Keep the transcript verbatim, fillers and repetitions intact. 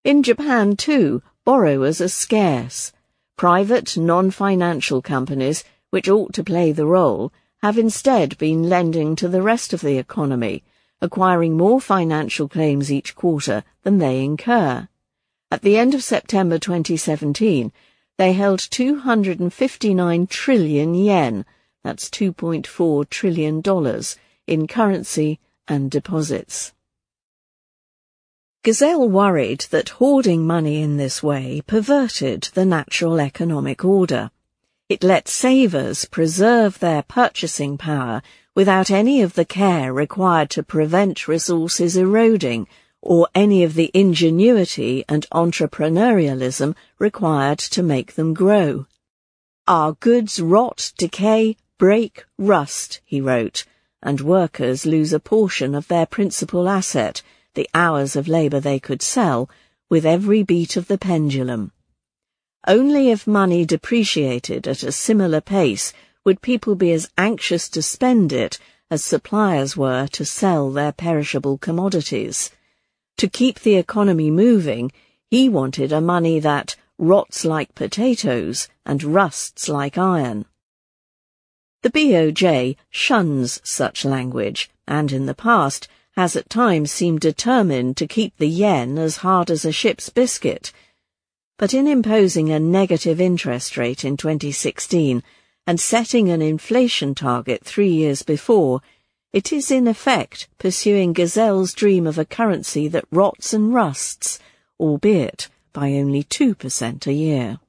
In Japan, too, borrowers are scarce. Private, non-financial companies, which ought to play the role, have instead been lending to the rest of the economy, acquiring more financial claims each quarter than they incur. At the end of September twenty seventeen, they held two hundred fifty-nine trillion yen, that's two point four trillion dollars, in currency and deposits. Gesell worried that hoarding money in this way perverted the natural economic order. It let savers preserve their purchasing power without any of the care required to prevent resources eroding, or any of the ingenuity and entrepreneurialism required to make them grow. Our goods rot, decay, break, rust, he wrote, and workers lose a portion of their principal asset, the hours of labour they could sell, with every beat of the pendulum. Only if money depreciated at a similar pace would people be as anxious to spend it as suppliers were to sell their perishable commodities. To keep the economy moving, he wanted a money that rots like potatoes and rusts like iron. The B O J shuns such language, and in the past has at times seemed determined to keep the yen as hard as a ship's biscuit. But in imposing a negative interest rate in twenty sixteen and setting an inflation target three years before, it is in effect pursuing Gesell's dream of a currency that rots and rusts, albeit by only two percent a year.